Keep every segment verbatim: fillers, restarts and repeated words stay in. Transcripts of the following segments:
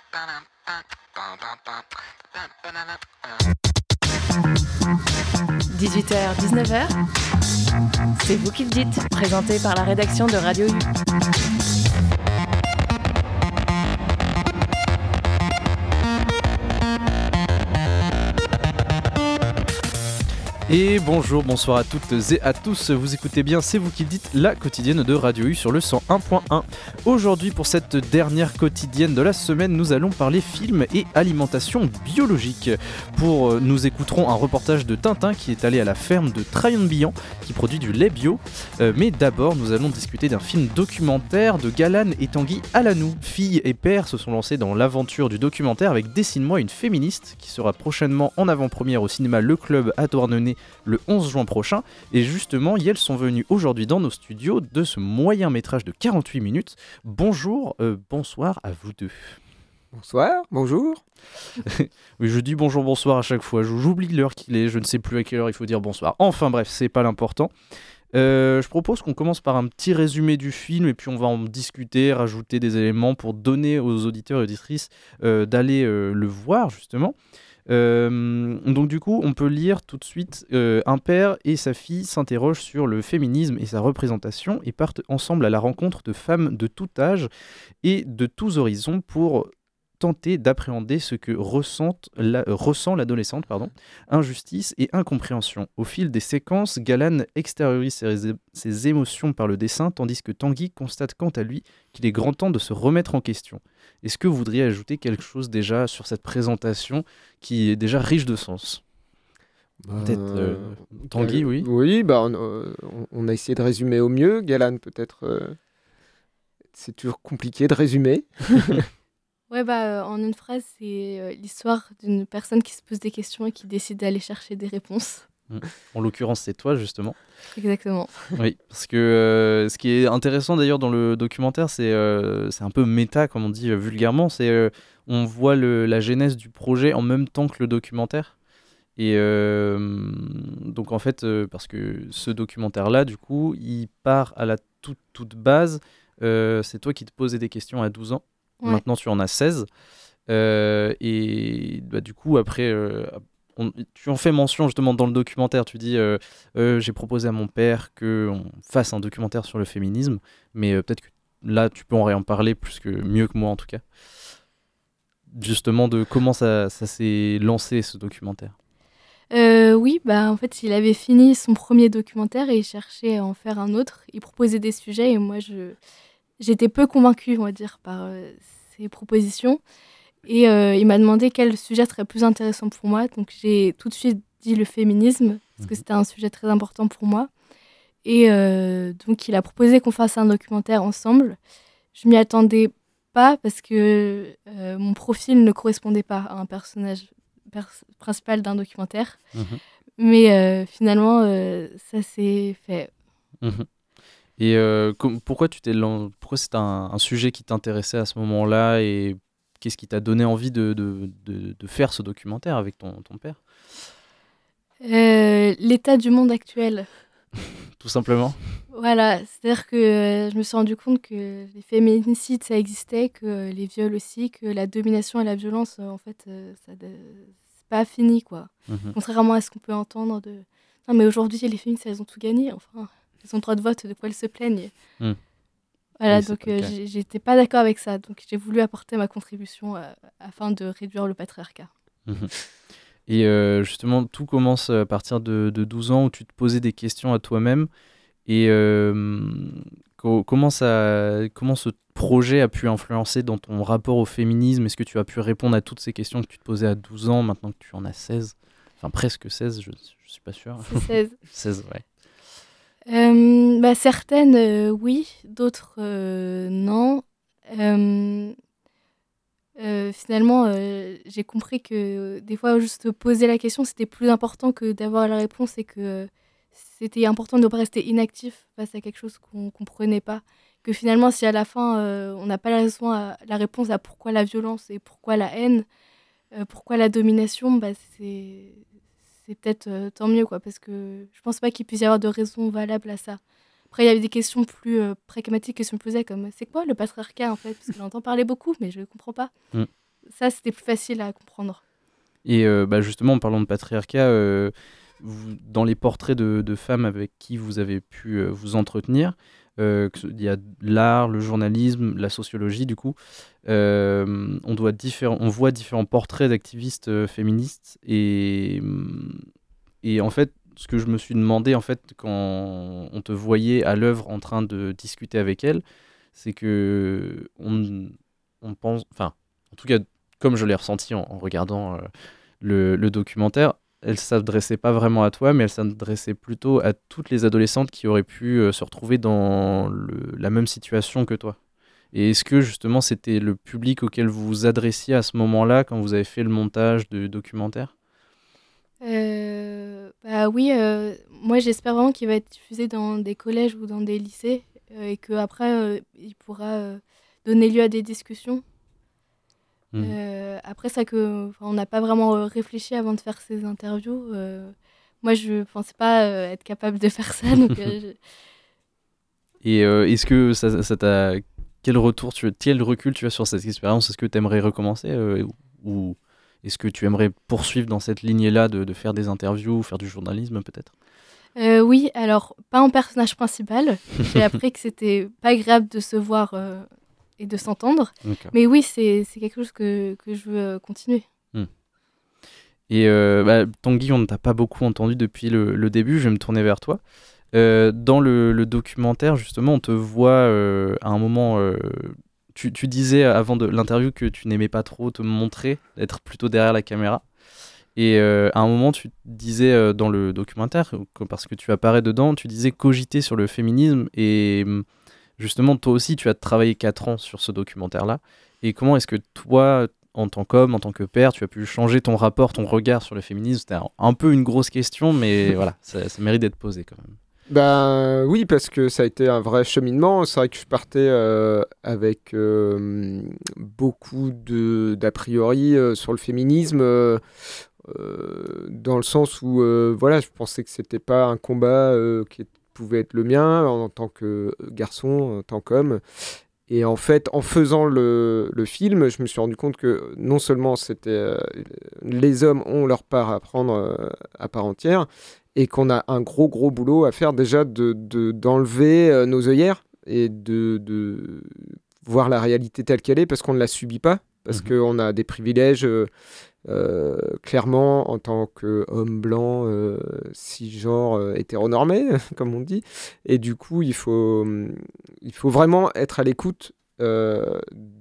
dix-huit heures dix-neuf heures, c'est vous qui le dites, présenté par la rédaction de Radio U. Et bonjour, bonsoir à toutes et à tous, vous écoutez bien C'est vous qui le dites, la quotidienne de Radio U sur le cent un point un. Aujourd'hui, pour cette dernière quotidienne de la semaine, nous allons parler films et alimentation biologique. Pour nous écouterons un reportage de Tintin qui est allé à la ferme de Traillan-de-Billan qui produit du lait bio. Euh, mais d'abord, nous allons discuter d'un film documentaire de Galan et Tanguy Alanou. Fille et père se sont lancés dans l'aventure du documentaire avec Dessine-moi une féministe qui sera prochainement en avant-première au cinéma Le Club à Douarnenez le onze juin prochain, et justement, elles sont venues aujourd'hui dans nos studios de ce moyen métrage de quarante-huit minutes. Bonjour, euh, bonsoir à vous deux. Bonsoir, bonjour. Oui, je dis bonjour, bonsoir à chaque fois, j'oublie l'heure qu'il est, je ne sais plus à quelle heure il faut dire bonsoir. Enfin bref, c'est pas l'important. Euh, je propose qu'on commence par un petit résumé du film et puis on va en discuter, rajouter des éléments pour donner aux auditeurs et auditrices euh, d'aller euh, le voir justement. Euh, donc du coup on peut lire tout de suite euh, un père et sa fille s'interrogent sur le féminisme et sa représentation et partent ensemble à la rencontre de femmes de tout âge et de tous horizons pour tenter d'appréhender ce que ressente la, euh, ressent l'adolescente, pardon, injustice et incompréhension. Au fil des séquences, Galan extériorise ses, ses émotions par le dessin, tandis que Tanguy constate quant à lui qu'il est grand temps de se remettre en question. Est-ce que vous voudriez ajouter quelque chose déjà sur cette présentation qui est déjà riche de sens ? Peut-être euh, Tanguy, euh, oui. Oui, bah, on, euh, on a essayé de résumer au mieux. Galan, peut-être, euh, c'est toujours compliqué de résumer. Ouais, bah, euh, en une phrase, c'est euh, l'histoire d'une personne qui se pose des questions et qui décide d'aller chercher des réponses. En l'occurrence, c'est toi, justement. Exactement. Oui, parce que euh, ce qui est intéressant d'ailleurs dans le documentaire, c'est, euh, c'est un peu méta, comme on dit euh, vulgairement. C'est euh, on voit le, la genèse du projet en même temps que le documentaire. Et euh, donc en fait, euh, parce que ce documentaire-là, du coup, il part à la toute, toute base. Euh, c'est toi qui te posais des questions à douze ans. Ouais. Maintenant, tu en as seize. Euh, et bah, du coup, après, euh, on, tu en fais mention justement dans le documentaire. Tu dis euh, euh, j'ai proposé à mon père qu'on fasse un documentaire sur le féminisme, mais euh, peut-être que là, tu peux en en parler plus que, mieux que moi en tout cas. Justement, de comment ça, ça s'est lancé ce documentaire. Euh, oui, bah, en fait, il avait fini son premier documentaire et il cherchait à en faire un autre. Il proposait des sujets et moi, je, j'étais peu convaincue, on va dire, par euh, ses propositions. Et euh, il m'a demandé quel sujet serait plus intéressant pour moi. Donc, j'ai tout de suite dit le féminisme, parce que c'était un sujet très important pour moi. Et euh, donc, il a proposé qu'on fasse un documentaire ensemble. Je m'y attendais pas parce que euh, mon profil ne correspondait pas à un personnage pers- principal d'un documentaire. Mmh. Mais euh, finalement, euh, ça s'est fait. Mmh. Et euh, com- pourquoi tu t'es lan- pourquoi c'est un, un sujet qui t'intéressait à ce moment-là et qu'est-ce qui t'a donné envie de, de, de, de faire ce documentaire avec ton, ton père ? Euh, l'état du monde actuel. Tout simplement. Voilà, c'est-à-dire que euh, je me suis rendu compte que les féminicides, ça existait, que euh, les viols aussi, que la domination et la violence, euh, en fait, euh, ça, de- c'est pas fini, quoi. Mmh. Contrairement à ce qu'on peut entendre de... Non, mais aujourd'hui, les féministes, elles ont tout gagné, enfin. Elles ont le droit de vote, de quoi elles se plaignent. Mm. Voilà, Oui, c'est donc pas le euh, cas. j'ai- j'étais pas d'accord avec ça. Donc j'ai voulu apporter ma contribution euh, afin de réduire le patriarcat. Mhm. Et euh, justement, tout commence à partir de, de douze ans où tu te posais des questions à toi-même. Et euh, co- comment, ça, comment ce projet a pu influencer dans ton rapport au féminisme ? Est-ce que tu as pu répondre à toutes ces questions que tu te posais à douze ans, maintenant que tu en as seize ? Enfin, presque seize, je ne suis pas sûr. C'est seize. seize, ouais. Euh, bah, certaines, euh, oui, d'autres, euh, non. Euh, euh, finalement, euh, j'ai compris que euh, des fois, juste poser la question, c'était plus important que d'avoir la réponse et que euh, c'était important de ne pas rester inactif face à quelque chose qu'on ne comprenait pas. Que finalement, si à la fin, euh, on n'a pas la, raison à- la réponse à pourquoi la violence et pourquoi la haine, euh, pourquoi la domination, bah, c'est, c'est peut-être euh, tant mieux, quoi, parce que je pense pas qu'il puisse y avoir de raison valable à ça. Après, il y avait des questions plus euh, pragmatiques que je me posais, comme c'est quoi le patriarcat en fait ? Parce que j'entends parler beaucoup, mais je ne comprends pas. Mm. ça, c'était plus facile à comprendre. Et euh, bah, justement, en parlant de patriarcat, euh, vous, dans les portraits de, de femmes avec qui vous avez pu euh, vous entretenir, euh, que ce- il y a l'art, le journalisme, la sociologie, du coup, euh, on, doit différents, on voit différents portraits d'activistes euh, féministes. Et, et en fait, ce que je me suis demandé, en fait, quand on te voyait à l'œuvre en train de discuter avec elles, c'est que on, on pense, enfin, en tout cas, comme je l'ai ressenti en, en regardant euh, le, le documentaire, elle s'adressait pas vraiment à toi, mais elle s'adressait plutôt à toutes les adolescentes qui auraient pu euh, se retrouver dans le- la même situation que toi. Et est-ce que justement c'était le public auquel vous vous adressiez à ce moment-là quand vous avez fait le montage du documentaire? Euh, bah oui, euh, moi j'espère vraiment qu'il va être diffusé dans des collèges ou dans des lycées euh, et qu'après euh, il pourra euh, donner lieu à des discussions. Mhm. Euh, après ça que, enfin, on n'a pas vraiment euh, réfléchi avant de faire ces interviews. euh, moi je pensais pas euh, être capable de faire ça, donc euh, je- Et euh, est-ce que ça, ça t'a... Quel retour, tu, quel recul tu as sur cette expérience? Est-ce que tu aimerais recommencer euh, ou ou est-ce que tu aimerais poursuivre dans cette lignée-là de, de faire des interviews, faire du journalisme peut-être? Euh, oui, alors pas en personnage principal. J'ai appris que c'était pas agréable de se voir euh, et de s'entendre. D'accord. Mais oui, c'est c'est quelque chose que, que je veux euh, continuer. Et euh, bah, Tanguy, on ne t'a pas beaucoup entendu depuis le, le début, je vais me tourner vers toi. Euh, dans le, le documentaire, justement, on te voit euh, à un moment. euh, tu, tu disais avant de l'interview que tu n'aimais pas trop te montrer, être plutôt derrière la caméra. Et euh, à un moment, tu disais euh, dans le documentaire, que- parce que tu apparais dedans, tu disais cogiter sur le féminisme. Et hum, justement, toi aussi, tu as travaillé quatre ans sur ce documentaire-là. Et comment est-ce que toi, en tant qu'homme, en tant que père, tu as pu changer ton rapport, ton regard sur le féminisme? C'était un, un peu une grosse question, mais voilà, ça, ça mérite d'être posé quand même. Ben oui, parce que ça a été un vrai cheminement. C'est vrai que je partais euh, avec euh, beaucoup de d'a priori euh, sur le féminisme, euh, euh, dans le sens où euh, voilà, je pensais que c'était pas un combat euh, qui pouvait être le mien en tant que garçon, en tant qu'homme. Et en fait, en faisant le, le film, je me suis rendu compte que non seulement c'était euh, les hommes ont leur part à prendre euh, à part entière, et qu'on a un gros gros boulot à faire déjà de, de- d'enlever euh, nos œillères et de, de voir la réalité telle qu'elle est parce qu'on ne la subit pas, parce Mhm. qu'on a des privilèges euh, euh, clairement en tant qu'homme blanc, euh, cisgenre, euh, hétéronormé, comme on dit. Et du coup, il faut, hum, il faut vraiment être à l'écoute euh,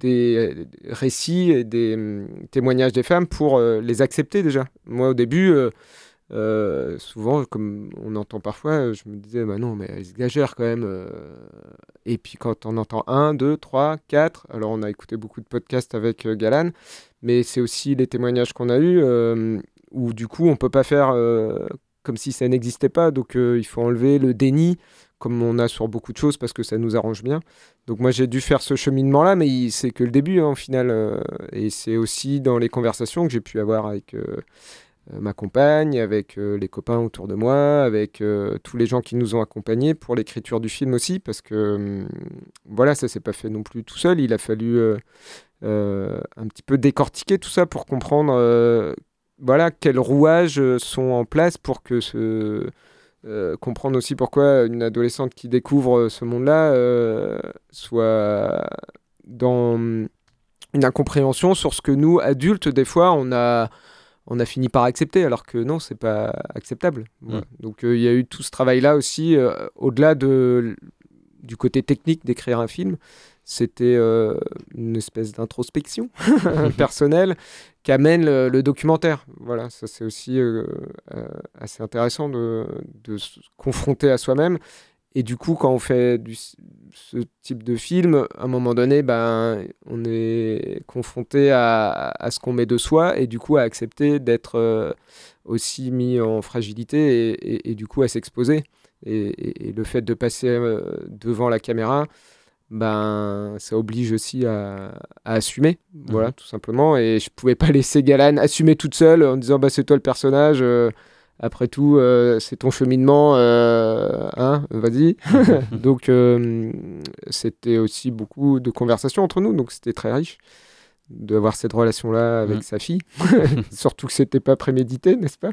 des récits et des hum, témoignages des femmes pour euh, les accepter déjà. Moi, au début, euh, euh, souvent, comme on entend parfois, je me disais, bah non, mais elle exagère quand même. euh. Et puis quand on entend un, deux, trois, quatre, alors on a écouté beaucoup de podcasts avec euh, Galan, mais c'est aussi les témoignages qu'on a eus, euh, où du coup, on peut pas faire euh, comme si ça n'existait pas. Donc euh, il faut enlever le déni, comme on a sur beaucoup de choses, parce que ça nous arrange bien. Donc moi, j'ai dû faire ce cheminement-là, mais il- c'est que le début, hein, au final. euh, et c'est aussi dans les conversations que j'ai pu avoir avec... euh, euh, ma compagne, avec euh, les copains autour de moi, avec euh, tous les gens qui nous ont accompagnés pour l'écriture du film aussi, parce que hum, voilà, ça s'est pas fait non plus tout seul. Il a fallu euh, euh, un petit peu décortiquer tout ça pour comprendre euh, voilà, quels rouages euh, sont en place pour que ce, euh, comprendre aussi pourquoi une adolescente qui découvre euh, ce monde-là euh, soit dans hum, une incompréhension sur ce que nous, adultes, des fois, on a on a fini par accepter, alors que non, c'est pas acceptable. Voilà. Mm. Donc euh, il y a eu tout ce travail-là aussi, euh, au-delà de, du côté technique d'écrire un film, c'était euh, une espèce d'introspection personnelle qu'amène le, le documentaire. Voilà, ça c'est aussi euh, euh, assez intéressant de, de se confronter à soi-même. Et du coup, quand on fait du, ce type de film, à un moment donné, ben, on est confronté à, à ce qu'on met de soi et du coup à accepter d'être euh, aussi mis en fragilité et, et, et du coup à s'exposer. Et, et, et le fait de passer euh, devant la caméra, ben, ça oblige aussi à, à assumer, voilà, Mhm. tout simplement. Et je pouvais pas laisser Galan assumer toute seule en disant bah, c'est toi le personnage. euh, après tout, euh, c'est ton cheminement, euh, hein, vas-y. Donc, euh, c'était aussi beaucoup de conversations entre nous, donc c'était très riche. d'avoir cette relation-là avec Mmh. sa fille. Surtout que c'était pas prémédité, n'est-ce pas?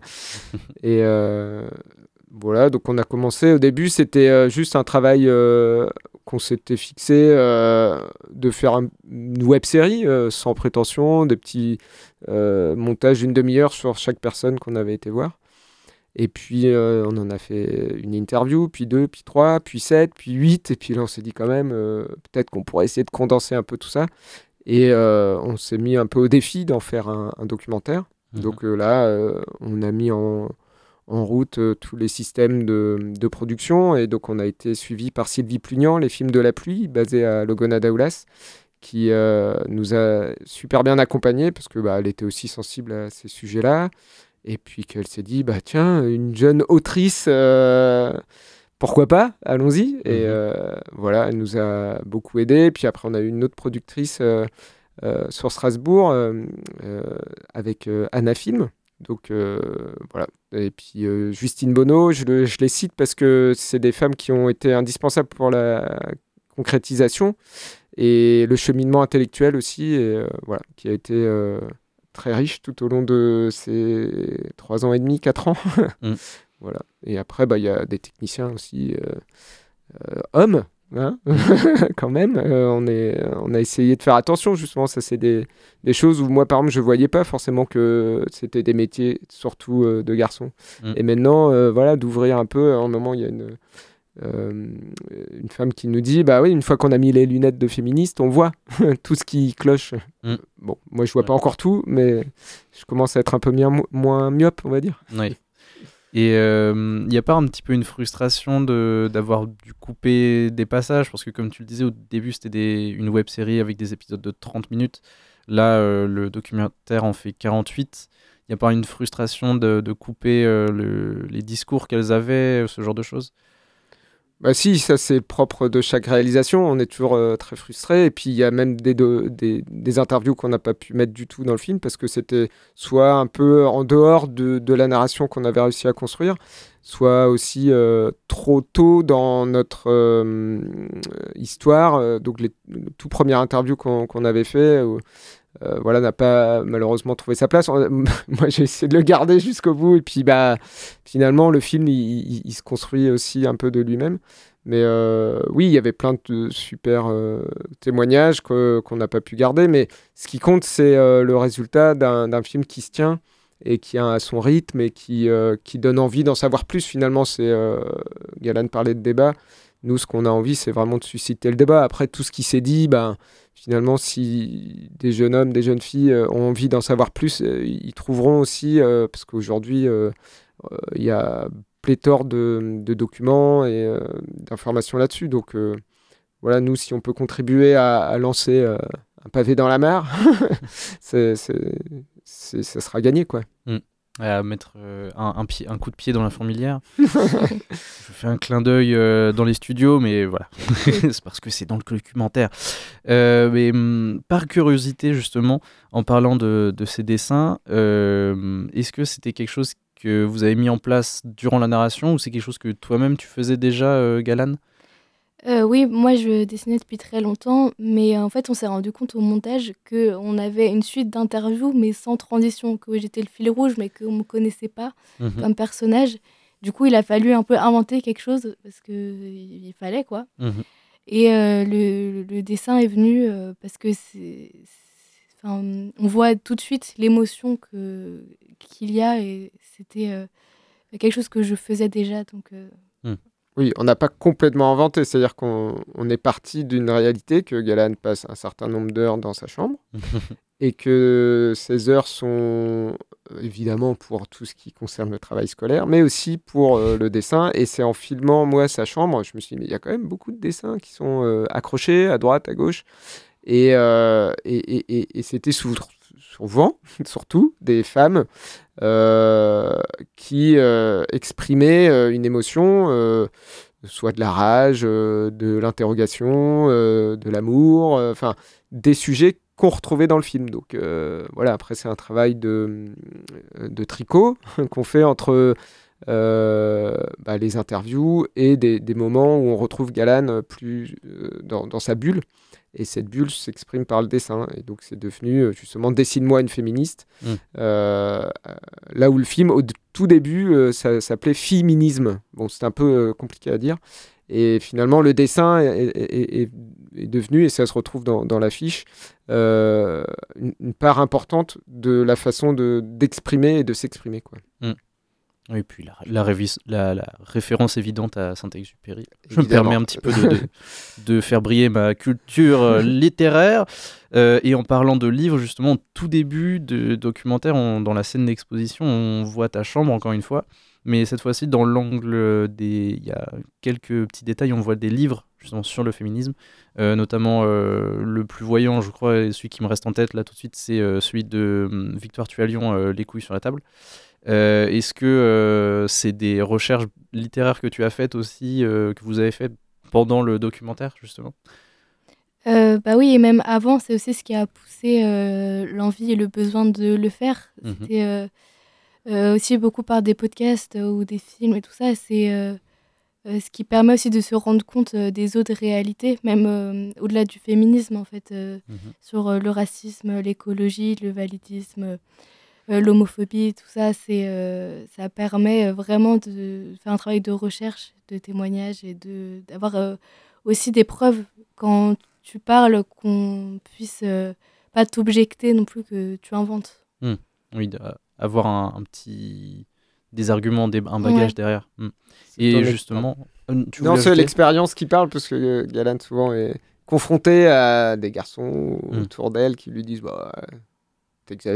Et euh, voilà, donc on a commencé. Au début, c'était euh, juste un travail euh, qu'on s'était fixé euh, de faire un- une web-série euh, sans prétention, des petits euh, montages d'une demi-heure sur chaque personne qu'on avait été voir. Et puis, euh, on en a fait une interview, puis deux, puis trois, puis sept, puis huit. Et puis là, on s'est dit quand même, euh, peut-être qu'on pourrait essayer de condenser un peu tout ça. Et euh, on s'est mis un peu au défi d'en faire un, un documentaire. Mhm. Donc euh, là, euh, on a mis en, en route euh, tous les systèmes de, de production. Et donc, on a été suivi par Sylvie Plugnan, Les Films de la Pluie, basée à Logona d'Aoulas, qui euh, nous a super bien accompagnés parce que bah, elle était aussi sensible à ces sujets-là. Et puis qu'elle s'est dit, bah tiens, une jeune autrice, euh, pourquoi pas, allons-y. Et Mhm. euh, voilà, elle nous a beaucoup aidés. Puis après, on a eu une autre productrice euh, euh, sur Strasbourg euh, euh, avec euh, Anna Film. Donc euh, voilà. Et puis euh, Justine Bonneau, je, le- je les cite parce que c'est des femmes qui ont été indispensables pour la concrétisation et le cheminement intellectuel aussi, et, euh, voilà, qui a été euh, très riche tout au long de ces trois ans et demi, quatre ans. Mm. Voilà. Et après, bah, il y a des techniciens aussi, euh, euh, hommes, hein, quand même. Euh, on, est, on a essayé de faire attention, justement. Ça, c'est des, des choses où moi, par exemple, je ne voyais pas forcément que c'était des métiers, surtout euh, de garçons. Mm. Et maintenant, euh, voilà, d'ouvrir un peu. À un moment, il y a une, euh, une femme qui nous dit, bah oui, une fois qu'on a mis les lunettes de féministe, on voit tout ce qui cloche. Mm. Bon, moi, je vois Ouais. pas encore tout, mais je commence à être un peu mien- moins myope, on va dire. Oui. Et il n'y a pas un petit peu une frustration de, d'avoir dû couper des passages? Parce que comme tu le disais, au début, c'était des, une web-série avec des épisodes de trente minutes. Là, euh, le documentaire en fait quarante-huit. Il n'y a pas une frustration de, de couper euh, le- les discours qu'elles avaient, ce genre de choses? Bah si, ça c'est propre de chaque réalisation, on est toujours euh, très frustré. Et puis il y a même des, do- des, des interviews qu'on n'a pas pu mettre du tout dans le film parce que c'était soit un peu en dehors de, de la narration qu'on avait réussi à construire, soit aussi euh, trop tôt dans notre euh, histoire. Euh, donc les, le tout premier interview qu'on qu'on avait fait, où, euh, voilà, n'a pas malheureusement trouvé sa place. On- moi j'ai essayé de le garder jusqu'au bout et puis bah finalement le film il, il- il se construit aussi un peu de lui-même. Mais euh, oui, il y avait plein de super euh, témoignages que- qu'on n'a pas pu garder, mais ce qui compte c'est euh, le résultat d'un d'un film qui se tient et qui a son rythme et qui, euh, qui donne envie d'en savoir plus. Finalement, c'est euh, Galan parlait de débat. Nous, ce qu'on a envie, c'est vraiment de susciter le débat. Après, tout ce qui s'est dit, ben, finalement, si des jeunes hommes, des jeunes filles euh, ont envie d'en savoir plus, euh, ils trouveront aussi, euh, parce qu'aujourd'hui, euh, euh, il y a pléthore de, de documents et euh, d'informations là-dessus. Donc, euh, voilà, nous, si on peut contribuer à, à lancer euh, un pavé dans la mare, c'est, c'est, c'est- ça sera gagné, quoi. À mettre euh, un, un, pied, un coup de pied dans la fourmilière. Je fais un clin d'œil euh, dans les studios, mais voilà. C'est parce que c'est dans le documentaire. Euh, mais hum, par curiosité, justement, en parlant de, de ces dessins, euh, est-ce que c'était quelque chose que vous avez mis en place durant la narration ou c'est quelque chose que toi-même tu faisais déjà, euh, Galan? Euh, oui, moi je dessinais depuis très longtemps, mais euh, en fait on s'est rendu compte au montage qu'on avait une suite d'interviews, mais sans transition, que j'étais le fil rouge, mais qu'on ne me connaissait pas Mhm. comme personnage. Du coup, il a fallu un peu inventer quelque chose, parce qu'il fallait, quoi. Mhm. Et euh, le, le dessin est venu euh, parce que c'est, c'est- enfin, on voit tout de suite l'émotion que, qu'il y a, et c'était euh, quelque chose que je faisais déjà, donc... euh, Oui, on n'a pas complètement inventé, c'est-à-dire qu'on on est parti d'une réalité que Galan passe un certain nombre d'heures dans sa chambre et que ces heures sont euh, évidemment pour tout ce qui concerne le travail scolaire, mais aussi pour euh, le dessin. Et c'est en filmant, moi, sa chambre, je me suis dit, mais il y a quand même beaucoup de dessins qui sont euh, accrochés à droite, à gauche. Et, euh, et, et, et- et c'était sou- souvent, surtout, des femmes euh, qui euh, exprimaient euh, une émotion, euh, soit de la rage, euh, de l'interrogation, euh, de l'amour, enfin des sujets qu'on retrouvait dans le film. Donc euh, voilà, après c'est un travail de, de tricot qu'on fait entre euh, bah, les interviews et des, des moments où on retrouve Galan plus euh, dans, dans sa bulle. Et cette bulle s'exprime par le dessin. Et donc, c'est devenu justement Dessine-moi une féministe. Mmh. Euh, là où le film, au d- tout début, euh, ça s'appelait Féminisme. Bon, c'est un peu euh, compliqué à dire. Et finalement, le dessin est, est, est, est devenu, et ça se retrouve dans, dans l'affiche, euh, une, une part importante de la façon de, d'exprimer et de s'exprimer, quoi. Mmh. Et puis la, la, révis, la, la référence évidente à Saint-Exupéry. Je Évidemment. me permets un petit peu de, de, de faire briller ma culture euh, littéraire. Euh, et en parlant de livres, justement, au tout début de documentaire, on, dans la scène d'exposition, on voit ta chambre, encore une fois. Mais cette fois-ci, dans l'angle des... Il y a quelques petits détails, on voit des livres, justement, sur le féminisme. Euh, notamment, euh, le plus voyant, je crois, et celui qui me reste en tête, là, tout de suite, c'est euh, celui de euh, Victoire Tualion, euh, Les couilles sur la table. Euh, est-ce que euh, c'est des recherches littéraires que tu as faites aussi, euh, que vous avez faites pendant le documentaire, justement ? euh, Bah oui, et même avant, c'est aussi ce qui a poussé euh, l'envie et le besoin de le faire. Mm-hmm. C'était euh, euh, aussi beaucoup par des podcasts euh, ou des films et tout ça. C'est euh, euh, ce qui permet aussi de se rendre compte euh, des autres réalités, même euh, au-delà du féminisme, en fait, euh, mm-hmm. sur euh, le racisme, l'écologie, le validisme. Euh, l'homophobie, tout ça, c'est, euh, ça permet vraiment de faire un travail de recherche, de témoignage et de, d'avoir euh, aussi des preuves quand tu parles, qu'on puisse euh, pas t'objecter non plus que tu inventes. Mmh. Oui, avoir un, un petit... des arguments, des, un bagage ouais. derrière. Mmh. Et justement... Tu non, c'est l'expérience qui parle, parce que euh, Galane souvent est confrontée à des garçons mmh. autour d'elle qui lui disent bah, « t'exagères ».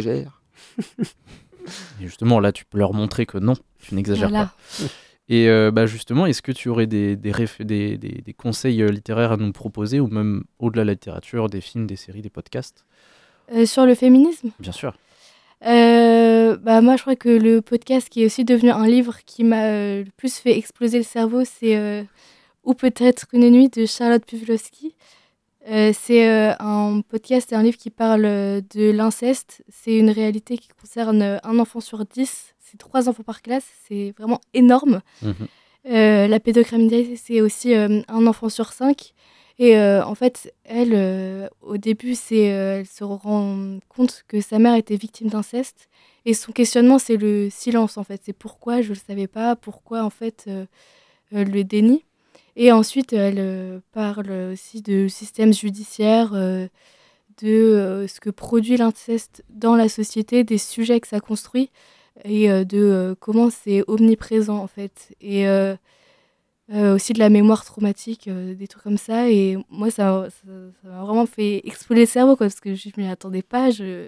Et justement, là, tu peux leur montrer que non, tu n'exagères voilà. pas. Et euh, bah, justement, est-ce que tu aurais des, des, réf- des, des, des conseils littéraires à nous proposer, ou même au-delà de la littérature, des films, des séries, des podcasts ? euh, Sur le féminisme ? Bien sûr. Euh, bah, moi, je crois que le podcast qui est aussi devenu un livre qui m'a euh, le plus fait exploser le cerveau, c'est euh, « Ou peut-être une nuit » de Charlotte Pudlowski. Euh, c'est euh, un podcast et un livre qui parle euh, de l'inceste. C'est une réalité qui concerne euh, un enfant sur dix. C'est trois enfants par classe. C'est vraiment énorme. Mmh. Euh, la pédocriminalité, c'est aussi euh, un enfant sur cinq. Et euh, en fait, elle, euh, au début, c'est, euh, elle se rend compte que sa mère était victime d'inceste. Et son questionnement, c'est le silence, en fait. C'est pourquoi je ne le savais pas, pourquoi, en fait, euh, euh, le déni. Et ensuite, elle euh, parle aussi du système judiciaire, euh, de euh, ce que produit l'inceste dans la société, des sujets que ça construit, et euh, de euh, comment c'est omniprésent, en fait. Et euh, euh, aussi de la mémoire traumatique, euh, des trucs comme ça. Et moi, ça, ça, ça m'a vraiment fait exploser le cerveau, quoi, parce que je ne m'y attendais pas. Je...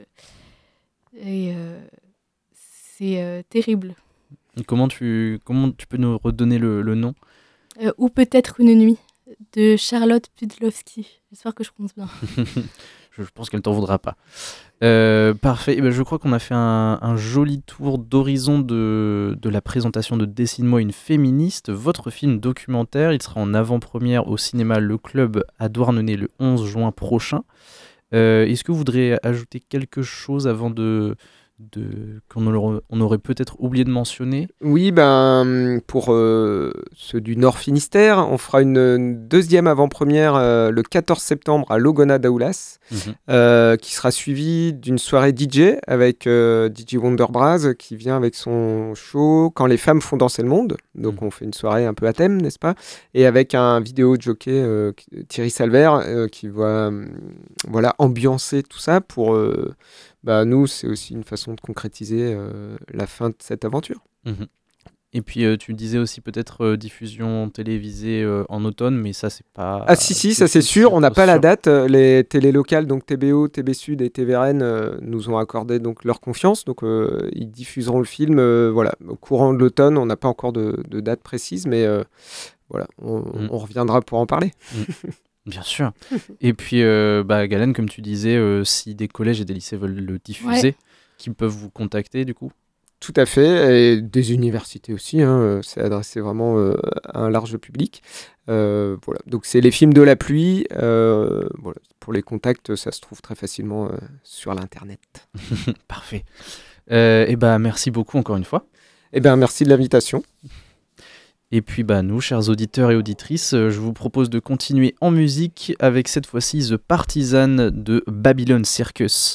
Et euh, c'est euh, terrible. Et comment, tu, comment tu peux nous redonner le, le nom ? Euh, ou peut-être une nuit de Charlotte Pudlowski. J'espère que je prononce bien. je, je pense qu'elle t'en voudra pas. Euh, parfait. Et ben, je crois qu'on a fait un, un joli tour d'horizon de, de la présentation de Dessine-moi une féministe, votre film documentaire. Il sera en avant-première au cinéma Le Club à Douarnenez le onze juin prochain. Euh, est-ce que vous voudriez ajouter quelque chose avant de... De, qu'on aurait, on aurait peut-être oublié de mentionner ? Oui, ben, pour euh, ceux du Nord Finistère, on fera une, une deuxième avant-première euh, le quatorze septembre à Logona d'Aoulas, mmh. euh, qui sera suivie d'une soirée D J avec euh, D J Wonderbraz qui vient avec son show « Quand les femmes font danser le monde ». Donc mmh. on fait une soirée un peu à thème, n'est-ce pas ? Et avec un vidéo jockey, euh, Thierry Salver, euh, qui va euh, voilà, ambiancer tout ça pour... Euh, Bah, nous, c'est aussi une façon de concrétiser euh, la fin de cette aventure. Mmh. Et puis, euh, tu disais aussi peut-être euh, diffusion télévisée euh, en automne, mais ça, c'est pas... Ah si, si, ça c'est sûr, on n'a pas sûr. la date. Les télés locales, donc T B O, T B Sud et T V R N, euh, nous ont accordé donc, leur confiance. Donc, euh, ils diffuseront le film euh, voilà, au courant de l'automne. On n'a pas encore de, de date précise, mais euh, voilà, on, mmh. on reviendra pour en parler. Mmh. Bien sûr. Et puis, euh, bah, Galane, comme tu disais, euh, si des collèges et des lycées veulent le diffuser, ouais. qui peuvent vous contacter du coup ? Tout à fait, et des universités aussi, hein, c'est adressé vraiment euh, à un large public. Euh, voilà. Donc c'est les films de la pluie, euh, voilà. Pour les contacts, ça se trouve très facilement euh, sur l'internet. Parfait. Euh, et bah, merci beaucoup encore une fois. Et ben merci de l'invitation. Et puis bah nous, chers auditeurs et auditrices, euh, je vous propose de continuer en musique avec cette fois-ci The Partisan de Babylon Circus.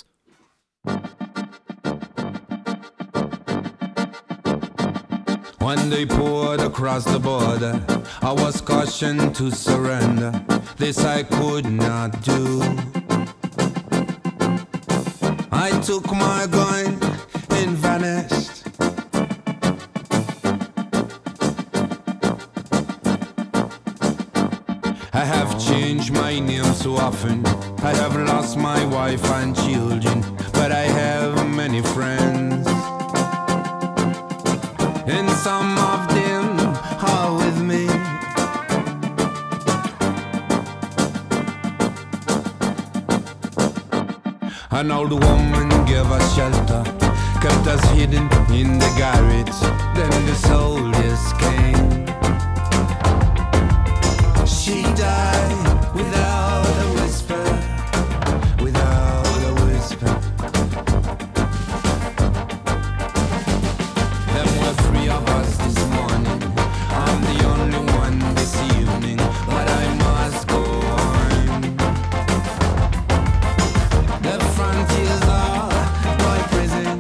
When they poured across the border, I was cautioned to surrender. This I could not do. I took my gun and vanished. I have changed my name so often. I have lost my wife and children, but I have many friends. And some of them are with me. An old woman gave us shelter, kept us hidden in the garage. Then the soldiers came. She died without a whisper, without a whisper. There were three of us this morning. I'm the only one this evening, but I must go on. The frontiers are my prison.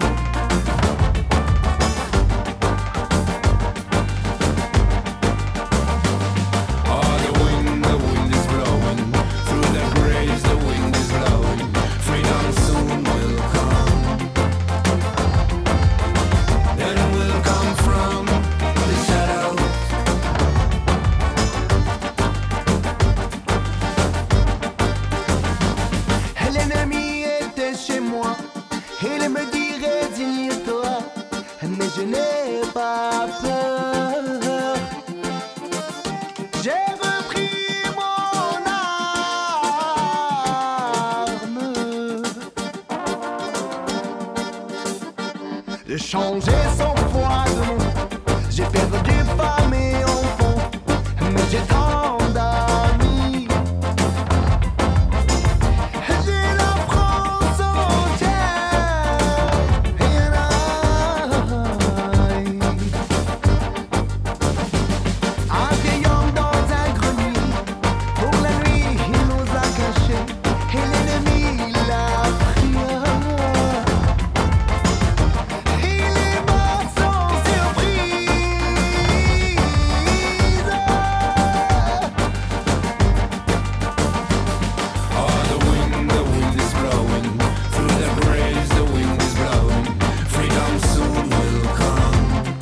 Oh, the wind, the wind is blowing. Through the graves, the wind is blowing. Freedom soon will come. Then will come from the shadows. L'ennemi était chez moi, il me dirait dis-toi, mais je n'ai pas peur. J'ai repris mon arme, j'ai changé son poison, j'ai perdu femme et enfant, mais j'ai tant d'amis. J'ai la France entière in I. Un vieil homme dans un grenier, pour la nuit il nous a cachés, et l'ennemi l'a pris. Il est mort sans surprise. Oh, the wind, the wind is blowing. Through the graves, the wind is blowing. Freedom soon will come.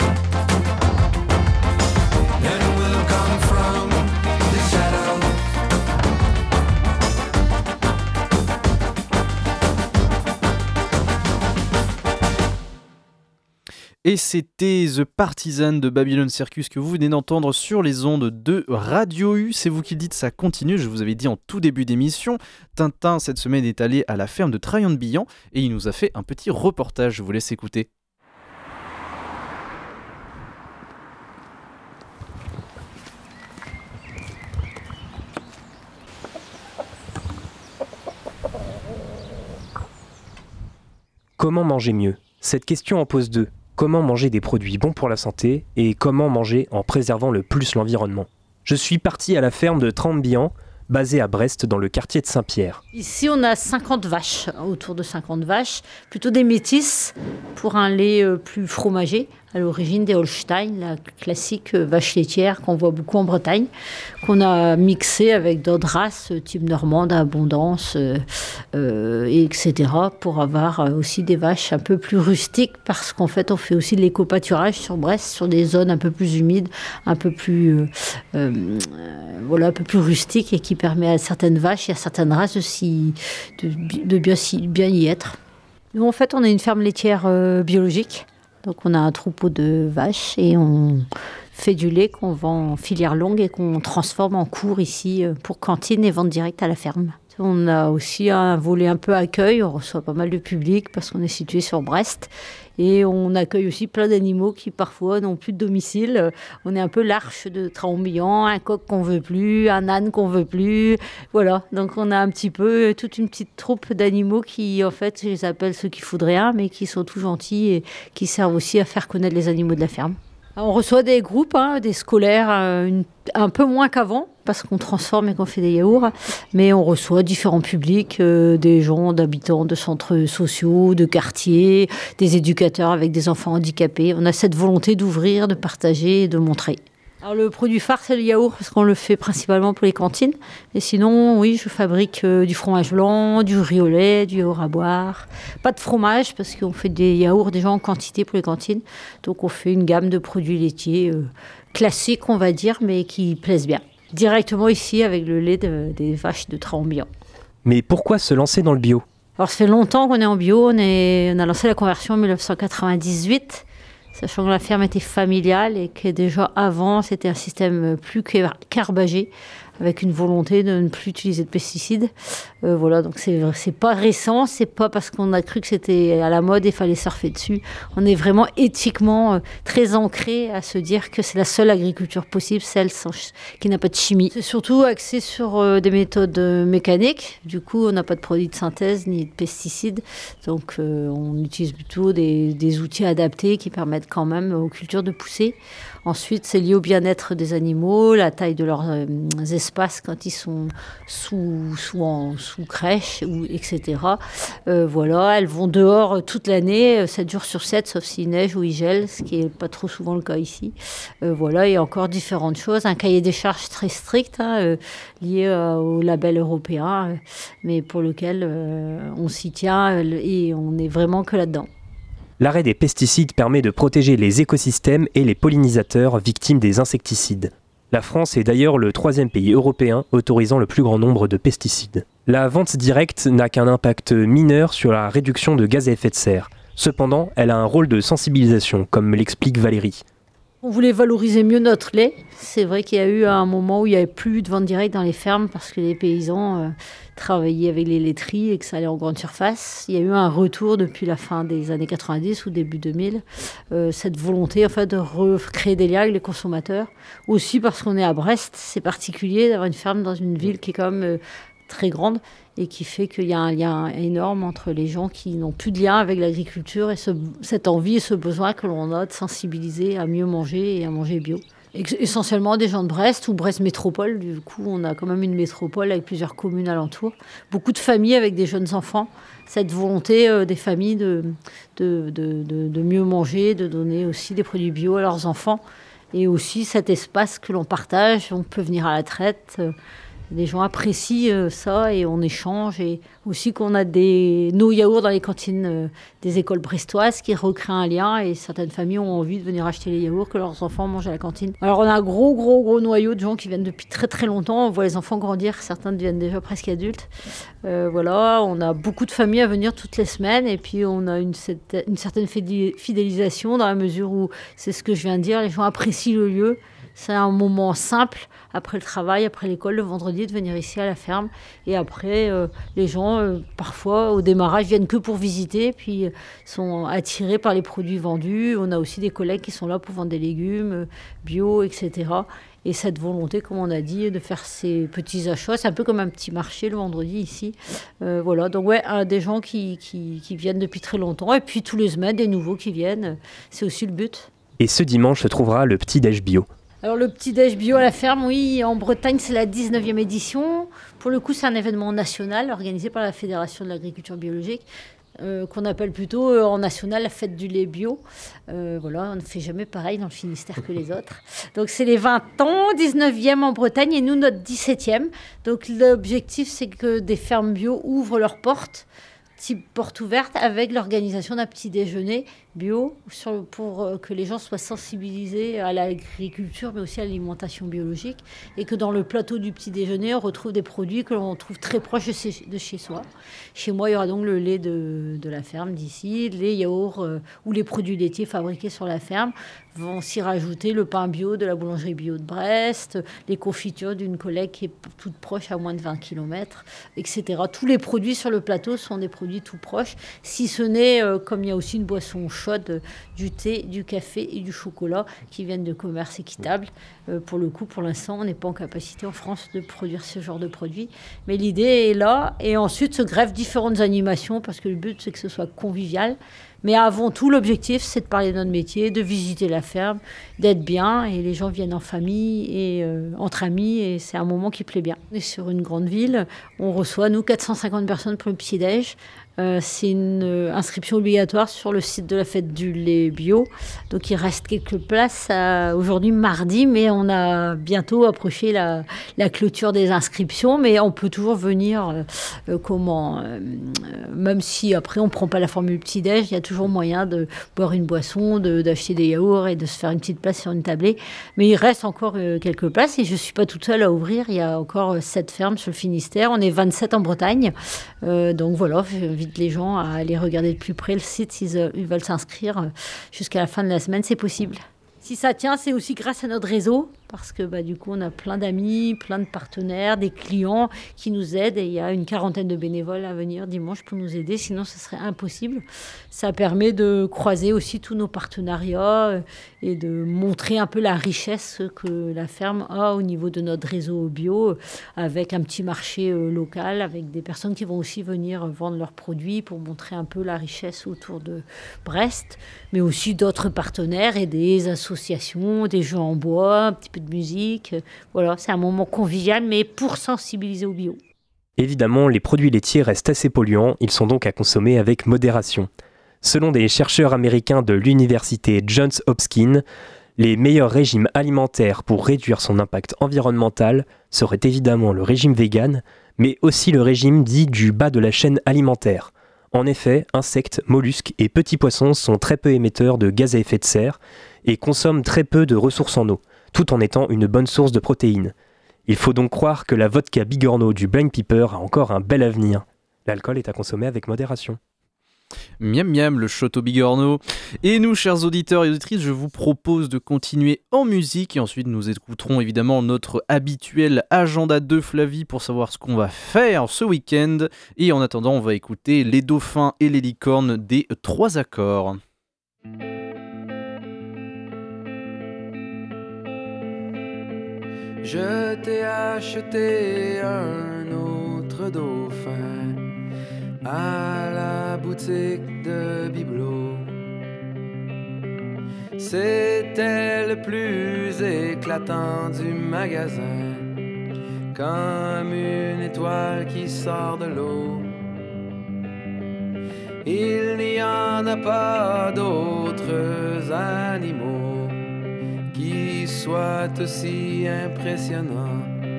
Then will come from the shadows. Et c'était The Partisan de Babylon Circus que vous venez d'entendre sur les ondes de Radio U. C'est vous qui le dites, ça continue. Je vous avais dit en tout début d'émission, Tintin cette semaine est allé à la ferme de Traillant-de-Billan et il nous a fait un petit reportage. Je vous laisse écouter. Comment manger mieux ? Cette question en pose deux. Comment manger des produits bons pour la santé et comment manger en préservant le plus l'environnement ? Je suis parti à la ferme de Traillant-de-Billan, basée à Brest dans le quartier de Saint-Pierre. Ici, on a cinquante vaches, autour de cinquante vaches, plutôt des métisses pour un lait euh, plus fromager, à l'origine des Holstein, la classique euh, vache laitière qu'on voit beaucoup en Bretagne, qu'on a mixé avec d'autres races, euh, type normande, abondance, euh, euh, et etc., pour avoir euh, aussi des vaches un peu plus rustiques, parce qu'en fait, on fait aussi de l'éco-pâturage sur Brest, sur des zones un peu plus humides, un peu plus, euh, euh, voilà, un peu plus rustiques, et qui permet à certaines vaches et à certaines races de, s'y, de, de bien, bien y être. Nous, en fait, on a une ferme laitière euh, biologique. Donc, on a un troupeau de vaches et on fait du lait qu'on vend en filière longue et qu'on transforme en cours ici pour cantine et vente directe à la ferme. On a aussi un volet un peu accueil, on reçoit pas mal de public parce qu'on est situé sur Brest. Et on accueille aussi plein d'animaux qui parfois n'ont plus de domicile. On est un peu l'arche de Traillant-de-Billan, un coq qu'on veut plus, un âne qu'on veut plus. Voilà, donc on a un petit peu toute une petite troupe d'animaux qui, en fait, je les appelle ceux qui foudraient rien, mais qui sont tout gentils et qui servent aussi à faire connaître les animaux de la ferme. Alors, on reçoit des groupes, hein, des scolaires, euh, une- un peu moins qu'avant, parce qu'on transforme et qu'on fait des yaourts, mais on reçoit différents publics, euh, des gens, d'habitants de centres sociaux, de quartiers, des éducateurs avec des enfants handicapés. On a cette volonté d'ouvrir, de partager et de montrer. Alors le produit phare, c'est le yaourt, parce qu'on le fait principalement pour les cantines. Et sinon, oui, je fabrique euh, du fromage blanc, du riz au lait, du yaourt à boire. Pas de fromage, parce qu'on fait des yaourts déjà en quantité pour les cantines. Donc on fait une gamme de produits laitiers euh, classiques, on va dire, mais qui plaisent bien. Directement ici, avec le lait de- des vaches de Traembian. Mais pourquoi se lancer dans le bio? Alors ça fait longtemps qu'on est en bio, on, est, on a lancé la conversion en dix-neuf cent quatre-vingt-dix-huit, sachant que la ferme était familiale et que déjà avant c'était un système plus car- carbagé, avec une volonté de ne plus utiliser de pesticides. Euh, voilà, donc c'est c'est pas récent, c'est pas parce qu'on a cru que c'était à la mode et fallait surfer dessus. On est vraiment éthiquement euh, très ancré à se dire que c'est la seule agriculture possible, celle sans ch- qui n'a pas de chimie. C'est surtout axé sur euh, des méthodes euh, mécaniques. Du coup, on n'a pas de produits de synthèse ni de pesticides. Donc, euh, on utilise plutôt des, des outils adaptés qui permettent quand même aux cultures de pousser. Ensuite, c'est lié au bien-être des animaux, la taille de leurs euh, espaces quand ils sont sous, sous, en- sous crèche, ou, et cetera. Euh, voilà, elles vont dehors euh, toute l'année, euh, sept jours sur sept, sauf s'il neige ou il gèle, ce qui n'est pas trop souvent le cas ici. Euh, voilà, et encore différentes choses. Un cahier des charges très strict, hein, euh, lié euh, au label européen, euh, mais pour lequel euh, on s'y tient euh, et on n'est vraiment que là-dedans. L'arrêt des pesticides permet de protéger les écosystèmes et les pollinisateurs victimes des insecticides. La France est d'ailleurs le troisième pays européen autorisant le plus grand nombre de pesticides. La vente directe n'a qu'un impact mineur sur la réduction de gaz à effet de serre. Cependant, elle a un rôle de sensibilisation, comme l'explique Valérie. On voulait valoriser mieux notre lait. C'est vrai qu'il y a eu un moment où il n'y avait plus de vente directe dans les fermes parce que les paysans euh, travaillaient avec les laiteries et que ça allait en grande surface. Il y a eu un retour depuis la fin des années quatre-vingt-dix ou début deux mille, euh, cette volonté en fait, de recréer des liens avec les consommateurs. Aussi parce qu'on est à Brest, c'est particulier d'avoir une ferme dans une ville qui est quand même euh, très grande et qui fait qu'il y a un lien énorme entre les gens qui n'ont plus de lien avec l'agriculture et ce, cette envie et ce besoin que l'on a de sensibiliser à mieux manger et à manger bio. Ex- Essentiellement des gens de Brest ou Brest Métropole. Du coup, on a quand même une métropole avec plusieurs communes alentours. Beaucoup de familles avec des jeunes enfants. Cette volonté euh, des familles de, de, de, de, de mieux manger, de donner aussi des produits bio à leurs enfants. Et aussi cet espace que l'on partage. On peut venir à la traite. euh, Les gens apprécient euh, ça et on échange. Et aussi qu'on a des, nos yaourts dans les cantines euh, des écoles brestoises qui recréent un lien. Et certaines familles ont envie de venir acheter les yaourts que leurs enfants mangent à la cantine. Alors on a un gros, gros, gros noyau de gens qui viennent depuis très, très longtemps. On voit les enfants grandir. Certains deviennent déjà presque adultes. Euh, voilà, on a beaucoup de familles à venir toutes les semaines. Et puis on a une, une certaine fidélisation dans la mesure où, c'est ce que je viens de dire, les gens apprécient le lieu. C'est un moment simple, après le travail, après l'école, le vendredi, de venir ici à la ferme. Et après, euh, les gens, euh, parfois, au démarrage, viennent que pour visiter, puis euh, sont attirés par les produits vendus. On a aussi des collègues qui sont là pour vendre des légumes euh, bio, et cetera. Et cette volonté, comme on a dit, de faire ces petits achats, c'est un peu comme un petit marché le vendredi ici. Euh, voilà, donc ouais, un, des gens qui, qui, qui viennent depuis très longtemps. Et puis tous les semaines, des nouveaux qui viennent. C'est aussi le but. Et ce dimanche se trouvera le petit-déj bio. Alors le petit-déj bio à la ferme, oui, en Bretagne, c'est la dix-neuvième édition. Pour le coup, c'est un événement national organisé par la Fédération de l'agriculture biologique, euh, qu'on appelle plutôt euh, en national la fête du lait bio. Euh, voilà, on ne fait jamais pareil dans le Finistère que les autres. Donc c'est les vingt ans, dix-neuvième en Bretagne et nous notre dix-septième. Donc l'objectif, c'est que des fermes bio ouvrent leurs portes, type porte ouverte, avec l'organisation d'un petit déjeuner bio sur, pour euh, que les gens soient sensibilisés à l'agriculture mais aussi à l'alimentation biologique et que dans le plateau du petit déjeuner on retrouve des produits que l'on trouve très proches de chez, de chez soi. Chez moi il y aura donc le lait de, de la ferme d'ici, les yaourts euh, ou les produits laitiers fabriqués sur la ferme, vont s'y rajouter le pain bio de la boulangerie bio de Brest, les confitures d'une collègue qui est toute proche à moins de vingt kilomètres, et cetera. Tous les produits sur le plateau sont des produits tout proches, si ce n'est, euh, comme il y a aussi une boisson chaude, du thé, du café et du chocolat qui viennent de commerce équitable. Euh, pour le coup, pour l'instant, on n'est pas en capacité en France de produire ce genre de produits. Mais l'idée est là. Et ensuite se greffent différentes animations parce que le but, c'est que ce soit convivial, Mais avant tout, l'objectif, c'est de parler de notre métier, de visiter la ferme, d'être bien. Et les gens viennent en famille et euh, entre amis. Et c'est un moment qui plaît bien. On est sur une grande ville. On reçoit, nous, quatre cent cinquante personnes pour le petit-déj. Euh, c'est une euh, inscription obligatoire sur le site de la fête du lait bio. Donc il reste quelques places à, aujourd'hui mardi, mais on a bientôt approché la, la clôture des inscriptions. Mais on peut toujours venir, euh, euh, comment, euh, même si après on ne prend pas la formule petit-déj, il y a toujours moyen de boire une boisson, de, d'acheter des yaourts et de se faire une petite place sur une tablée. Mais il reste encore euh, quelques places et je ne suis pas toute seule à ouvrir. Il y a encore euh, sept fermes sur le Finistère. On est vingt-sept en Bretagne. Euh, donc voilà, j'invite les gens à aller regarder de plus près le site s'ils euh, ils veulent s'inscrire jusqu'à la fin de la semaine, c'est possible. Si ça tient, c'est aussi grâce à notre réseau, parce que bah, du coup, on a plein d'amis, plein de partenaires, des clients qui nous aident. Et il y a une quarantaine de bénévoles à venir dimanche pour nous aider, sinon ce serait impossible. Ça permet de croiser aussi tous nos partenariats et de montrer un peu la richesse que la ferme a au niveau de notre réseau bio, avec un petit marché local, avec des personnes qui vont aussi venir vendre leurs produits pour montrer un peu la richesse autour de Brest, mais aussi d'autres partenaires et des associations, des jeux en bois, un petit peu de musique. Voilà, c'est un moment convivial, mais pour sensibiliser au bio. Évidemment, les produits laitiers restent assez polluants, ils sont donc à consommer avec modération. Selon des chercheurs américains de l'université Johns Hopkins, les meilleurs régimes alimentaires pour réduire son impact environnemental seraient évidemment le régime vegan, mais aussi le régime dit du bas de la chaîne alimentaire. En effet, insectes, mollusques et petits poissons sont très peu émetteurs de gaz à effet de serre et consomment très peu de ressources en eau, tout en étant une bonne source de protéines. Il faut donc croire que la vodka Bigorneau du Blind Piper a encore un bel avenir. L'alcool est à consommer avec modération. Miam miam, le Château Bigorneau. Et nous, chers auditeurs et auditrices, je vous propose de continuer en musique et ensuite nous écouterons évidemment notre habituel agenda de Flavie pour savoir ce qu'on va faire ce week-end. Et en attendant, on va écouter Les Dauphins et les Licornes des Trois Accords. Je t'ai acheté un autre dauphin à la boutique de Bibelot. C'était le plus éclatant du magasin, comme une étoile qui sort de l'eau. Il n'y en a pas d'autres animaux qui soient aussi impressionnants.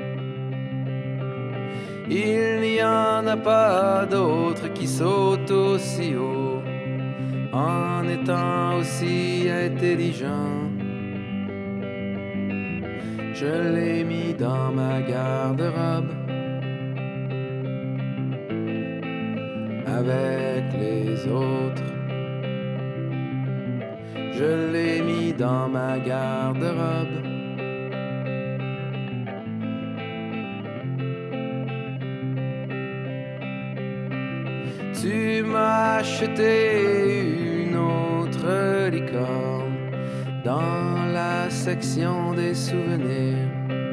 Il n'y en a pas d'autres qui sautent aussi haut en étant aussi intelligents. Je l'ai mis dans ma garde-robe avec les autres. Je l'ai mis dans ma garde-robe. Tu m'as acheté une autre licorne dans la section des souvenirs.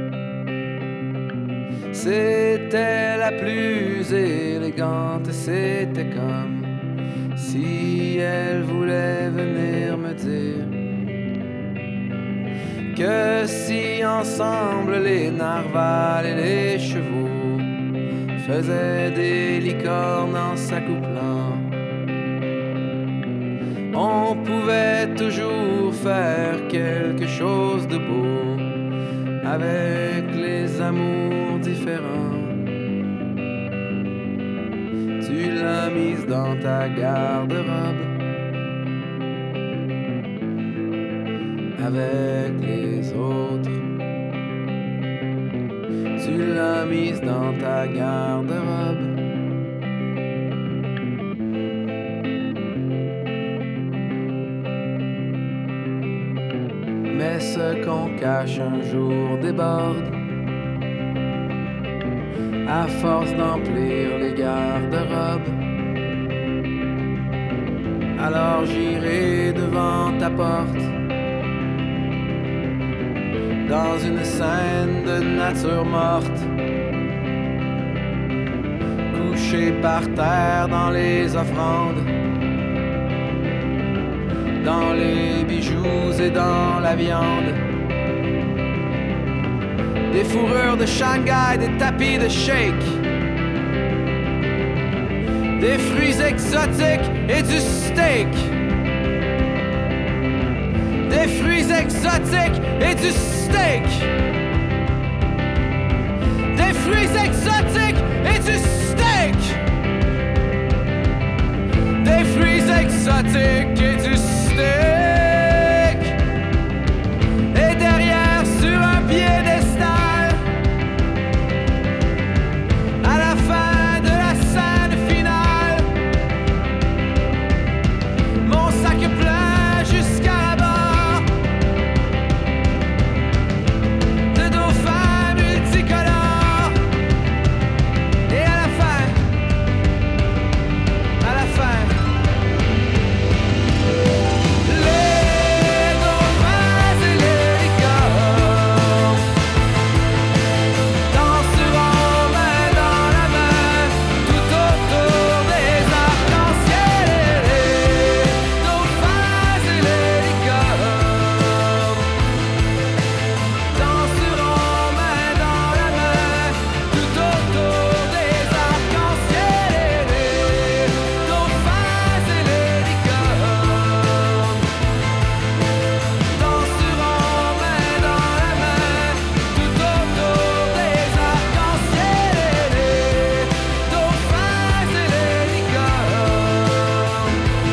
C'était la plus élégante, c'était comme si elle voulait venir me dire que si ensemble les narvals et les chevaux faisaient des licornes en s'accouplant, on pouvait toujours faire quelque chose de beau avec les amours différents. Tu l'as mise dans ta garde-robe avec les autres. Tu l'as mise dans ta garde-robe. Mais ce qu'on cache un jour déborde, à force d'emplir les garde-robes. Alors j'irai devant ta porte, dans une scène de nature morte, couché par terre dans les offrandes, dans les bijoux et dans la viande. Des fourrures de Shanghai, des tapis de shake, des fruits exotiques et du steak. Des fruits exotiques et du steak. Des fruits exotiques et du steak. Des fruits exotiques et du steak. Et derrière sur un piédestal, à la fin de la scène finale, mon sac plein jusqu'à la barre de dauphins multicolores. Et à la fin, à la fin, les dauphins et les licornes danseront main dans la main tout autour des arcs-en-ciel. Les dauphins et les licornes danseront main dans la main tout autour des arcs-en-ciel. Les dauphins et les licornes danseront main dans la main tout autour des arcs-en-ciel. Les dauphins et les licornes.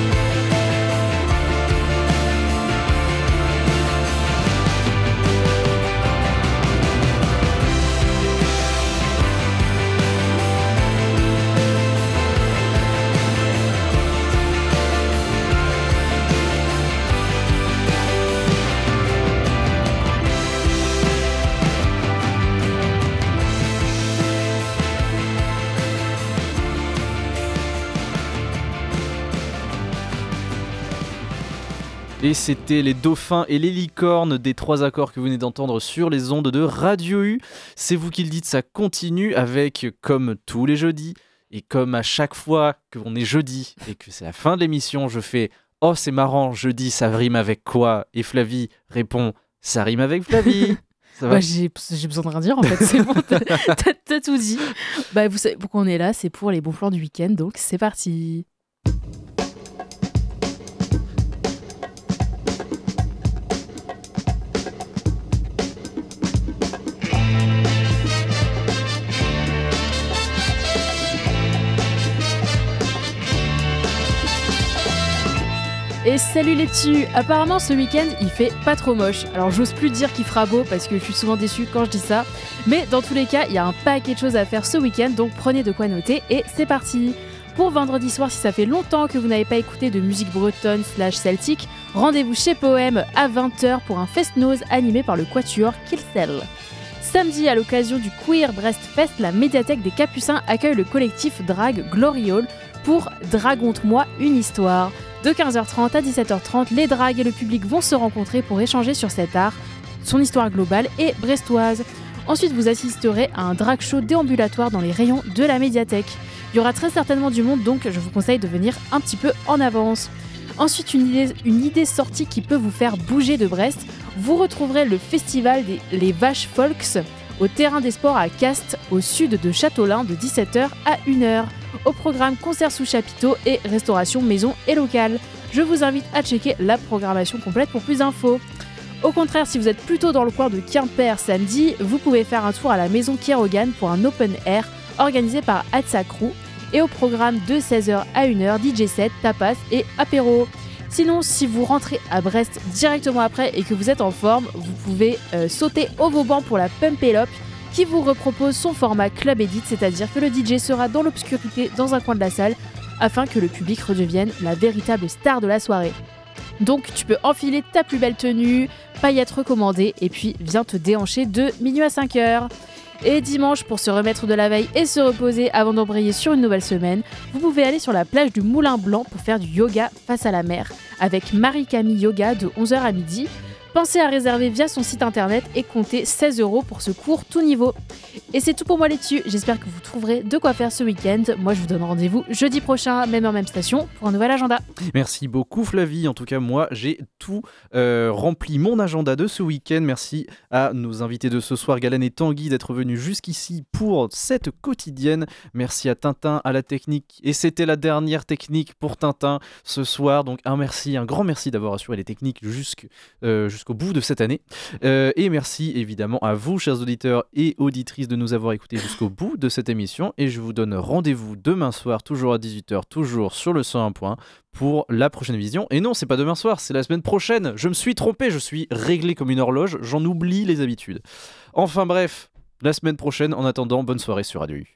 Et c'était les dauphins et les licornes des trois accords que vous venez d'entendre sur les ondes de Radio U. C'est vous qui le dites, ça continue avec, comme tous les jeudis, et comme à chaque fois qu'on est jeudi et que c'est la fin de l'émission, je fais « Oh, c'est marrant, jeudi, ça rime avec quoi ?» Et Flavie répond « Ça rime avec Flavie !» Ça va Bah, j'ai, j'ai besoin de rien dire en fait, c'est bon, t'as, t'as- t'as tout dit. Bah, vous savez pourquoi on est là, c'est pour les bons plans du week-end, donc c'est parti. Et salut les petits. Apparemment ce week-end il fait pas trop moche. Alors j'ose plus dire qu'il fera beau parce que je suis souvent déçue quand je dis ça. Mais dans tous les cas il y a un paquet de choses à faire ce week-end, donc prenez de quoi noter et c'est parti. Pour vendredi soir, si ça fait longtemps que vous n'avez pas écouté de musique bretonne slash celtique, rendez-vous chez Poème à vingt heures pour un fest-noz animé par le quatuor Kilsel. Samedi, à l'occasion du Queer Brest Fest, la médiathèque des Capucins accueille le collectif Drag Glory Hall pour Dragonte-moi une histoire. De quinze heures trente à dix-sept heures trente, les dragues et le public vont se rencontrer pour échanger sur cet art, son histoire globale et brestoise. Ensuite, vous assisterez à un drag show déambulatoire dans les rayons de la médiathèque. Il y aura très certainement du monde, donc je vous conseille de venir un petit peu en avance. Ensuite, une idée, une idée sortie qui peut vous faire bouger de Brest. Vous retrouverez le festival des Les Vaches Folks au terrain des sports à Castres, au sud de Châteaulin, de dix-sept heures à une heure. Au programme concert sous chapiteau et restauration maison et locale. Je vous invite à checker la programmation complète pour plus d'infos. Au contraire, si vous êtes plutôt dans le coin de Quimper samedi, vous pouvez faire un tour à la maison Kérogan pour un open air organisé par Hatsa Crew. Et au programme de seize heures à une heure, D J set, tapas et apéro. Sinon, si vous rentrez à Brest directement après et que vous êtes en forme, vous pouvez euh, sauter au Vauban pour la Pump It Up qui vous repropose son format Club Edit, c'est-à-dire que le D J sera dans l'obscurité dans un coin de la salle afin que le public redevienne la véritable star de la soirée. Donc tu peux enfiler ta plus belle tenue, paillettes recommandées et puis viens te déhancher de minuit à cinq heures. Et dimanche, pour se remettre de la veille et se reposer avant d'embrayer sur une nouvelle semaine, vous pouvez aller sur la plage du Moulin Blanc pour faire du yoga face à la mer avec Marie-Camille Yoga de onze heures à midi. Pensez à réserver via son site internet et comptez seize euros pour ce cours tout niveau. Et c'est tout pour moi les dessus. J'espère que vous trouverez de quoi faire ce week-end. Moi je vous donne rendez-vous jeudi prochain, même heure, même station, pour un nouvel agenda. Merci beaucoup Flavie, en tout cas moi j'ai tout euh, rempli mon agenda de ce week-end. Merci à nos invités de ce soir, Galen et Tanguy, d'être venus jusqu'ici pour cette quotidienne. Merci à Tintin, à la technique, et c'était la dernière technique pour Tintin ce soir, donc un merci, un grand merci d'avoir assuré les techniques jusqu', euh, jusqu'au bout de cette année. Euh, et merci évidemment à vous chers auditeurs et auditrices de nous avoir écoutés jusqu'au bout de cette émission, et je vous donne rendez-vous demain soir, toujours à dix-huit heures, toujours sur le cent un point un, pour la prochaine vision. Et non, c'est pas demain soir, c'est la semaine prochaine. Je me suis trompé, je suis réglé comme une horloge, j'en oublie les habitudes. Enfin bref, la semaine prochaine. En attendant, bonne soirée sur Radio U.